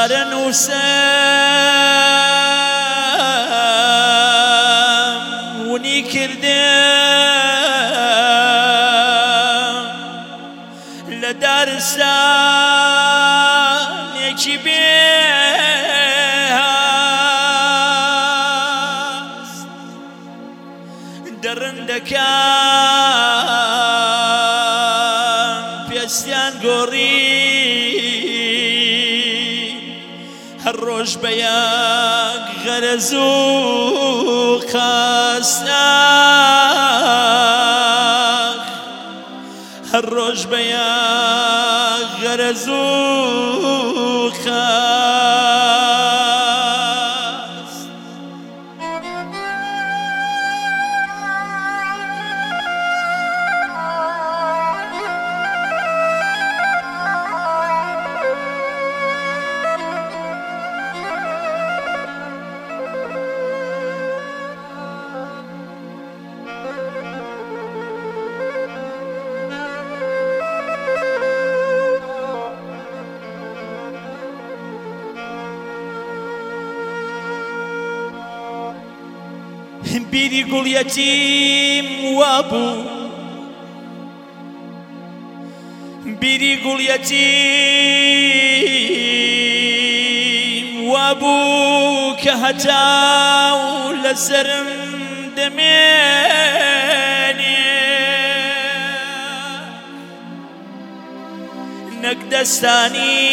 شارە نووسم ونی کردم لە دارستانێکی بێهاست دەڕندەکان پێستیان گۆڕی هەر ڕۆژ بە یەک غەرەز و قاساق هەر ڕۆژ بە یەک غەرەز و قاس بیری گوڵیەتیم وابوو بیری گوڵیەتیم وابوو کە هەتاو لە سەرم دەمێنێ نەک دەستانی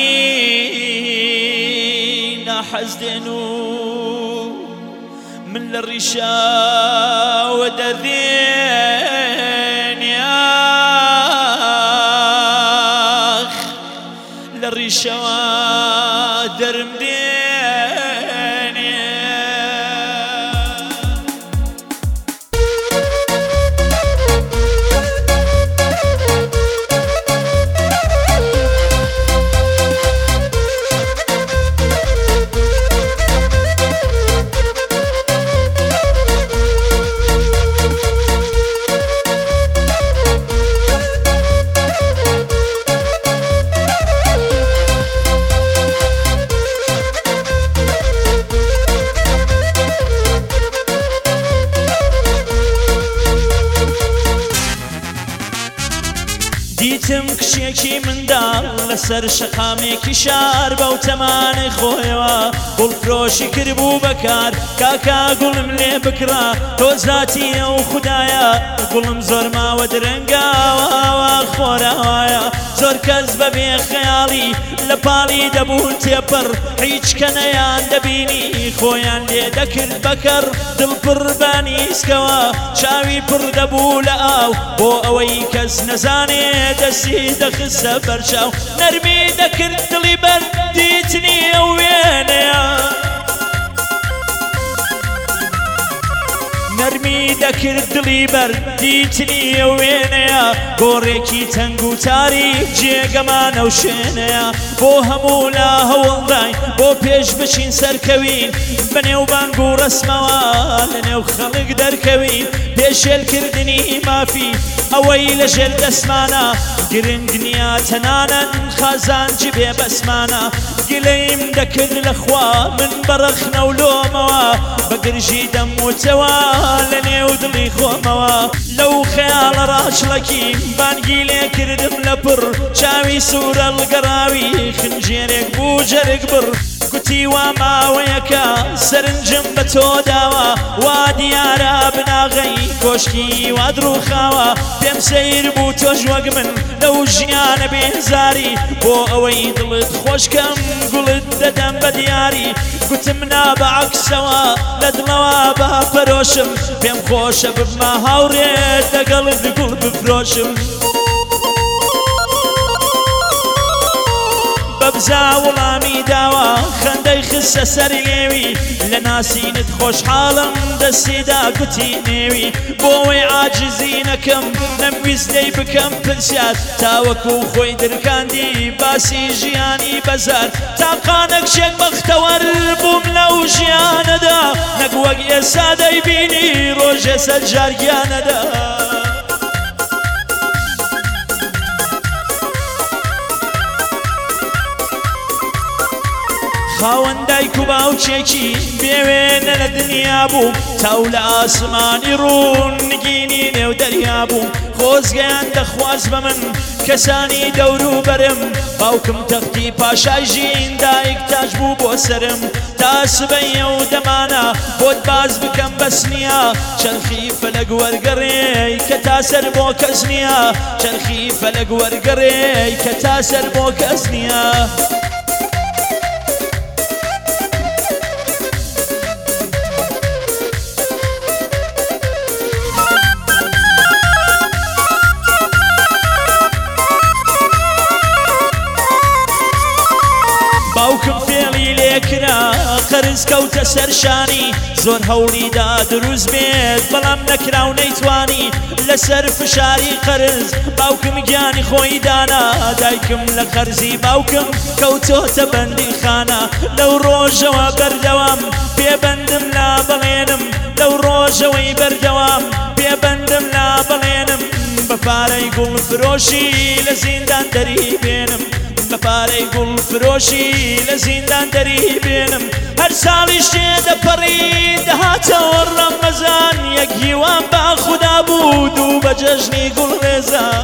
ناحەز دێن و من لە ڕیشاوە دەردێن یاخ لە ڕیشەوە دەرم دێنێ دیتم کشێکی منداڵ لەسەر شەقامێکی شار بەو تەمانەی خۆیەوە گوڵفرۆشی کردبوو بەکار کاکا گوڵم لێ بکڕا تۆ زاتی ئەو خودایە گوڵم زۆر ماوە درەنگاوە خۆراوایە زۆر کەس بەبێ خەیاڵی لە پاڵی دەبوون تێپەڕ هیچ کەنەیان دەبینی خۆیان لێ دەکرد بەکەڕ دڵپڕ بانیسکەوە چاوی پڕ دەبوو لە ئاو بۆ ئەوەی کەس نەزانێ دەستی دەخستە بەرچاو نەرمی دەکرد دڵی بەر دیتنی ئەو وێنەیە نەرمی دەکرد دڵی بەر دیتنی ئەو وێنەیە گۆڕێکی تەنگ و تاریک جێگەمانە و شوێنەیە بۆ هەموو لا هەوڵداین بۆ پێش بچین سەرکەوین بەنێو بانگ و ڕەسمەوە لەنێو خەڵک دەرکەوین پێشێلکردنی مافی ئەوەی لەژێر دەسمانە گرنگ نییە تەنانەن خازانجی بێ بەسمانە گلەیم دەکرد لەخوا من بەڕەخنە و لۆمەوە بەگرژی دەموتەوە لە نێو دڵی خۆمەوە لەو خەیاڵە ڕاچڵەکیم بانگی لێ کردم لە پڕ چاوی سوورە لگەڕاوی خنجێرێک بوو جەرگ بڕ گوتی وا ماوەیەکە سەرنجم بە تۆ داوە وا دیارە بناغەی کۆشکی وا دڕوخاوە پێم سەیر بوو تۆش وەک من لەو ژیانە بێزاری بۆ ئەوەی دڵت خۆشکەم گوڵت دەدەم بە دیاری گوتم نا بەعەکسەوە لە دڵەوە با پەرۆشم پێم خۆشە ببمە هاوڕێت لەگەڵت گوڵ بفرۆشم بەبزا وەڵامی داوە خەندەی خستە سەری لێوی لە ناسینت خۆشحاڵم دەستێدا گوتی نێوی بۆەوەی عاجزی نەکەم نەمویست لێی بکەم پرسیات تاوەکو خۆی درکاندی باسی ژیانی بەزار تاقانە کشێک بەختەوەر بووم لەو ژیانەدا نەک وەک ئێستا دەیبینی ڕۆژێ سەر جارگیانەدا خاوەن دایک و باوچێکی بێوێنە لە دنیا بوو تاو لە ئاسمانی ڕوون نگینی نێو دەریا بوو خۆزگەیان دەخواز بە من کەسانی دەور و بەرم باوکم تەختی پاشای ژین دایک تاج بوو بۆ سرم تا سبەیە و دەمانە بۆت باز بکەم بەس نییە چەرخی فەلەک وەرگەڕێی کە تا سەر بۆ کەس نییە چەرخی فەلەک وەرگەڕێی کە تا سەر بۆ کەس نییە باوکم فێڵی لێکرا قەرز کەوتە سەرشانی زۆر هەوڵیدا دروست بێت بەڵام نەکرا و نەیتوانی لەسەر فشاری قەرز باوکم گیانی خۆی دانا دایکم لە قەرزی باوکم کەوتۆتە بەندی خانە لەو ڕۆژەوە بەردەوام پێبەندم لا بەڵێنم لەو ڕۆژەوەی بەردەوام پێبەندم لا بەڵێنم بە پارەی گوڵ فرۆشی لە زیندان دەری بێنم بە پارەی گوڵ فرۆشی لە زیندان دەری بێنم هەر ساڵیش تێدەپەڕی دەهاتەوە ڕەمەزان یەک هیوان با خودا بوو دوو بە جەژنی گوڵ ڕێزان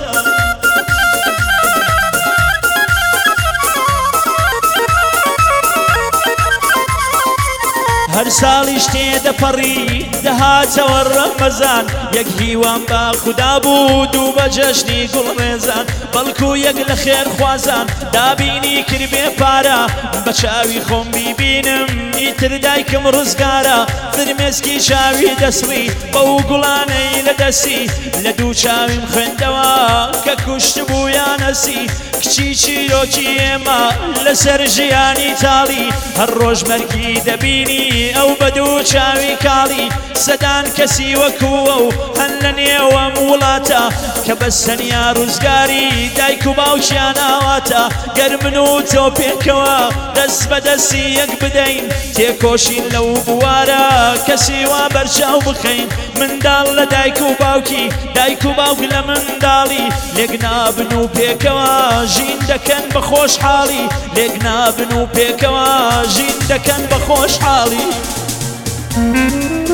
هەر ساڵیش تێدەپەڕی دەهاتەوە ڕەمەزان یەک هیوان با خودا بوو دوو بە جەژنی گوڵ ڕێزان بەڵکو یەک لە خێرخوازان دابینی کرد بێ پارە بە چاوی خۆم بیبینم ئیتر دایکم ڕزگارە فرمێسکی چاوی دەسڵی بەو گوڵانەی لە دەستی لە دوو چاویم خوێندەوە کە کوشت بوو یانەسی کچی چیرۆکی ئێمە لەسەر ژیانی تاڵی هەر ڕۆژ مەرگی دەبینی ئەو بە دوو چاوی کاڵی سەدان کەسی وەکووە و هەن لە نێوەم وڵاتە کە بە سەنیا ڕزگاری دایک و باوکیان ئاواتە گەر من و تۆ پێکەوە دەست بەدەستی یەک بدەین تێکۆشین لەو بوارە کەسی وا بەرچاو بخەین منداڵ لە دایک و باوکی دایک و باوک لە منداڵی لێک نابن و پێکەوە ژین دەکەن بە خۆشحاڵی لێک نابن و پێکەوە ژین دەکەن بە خۆشحاڵی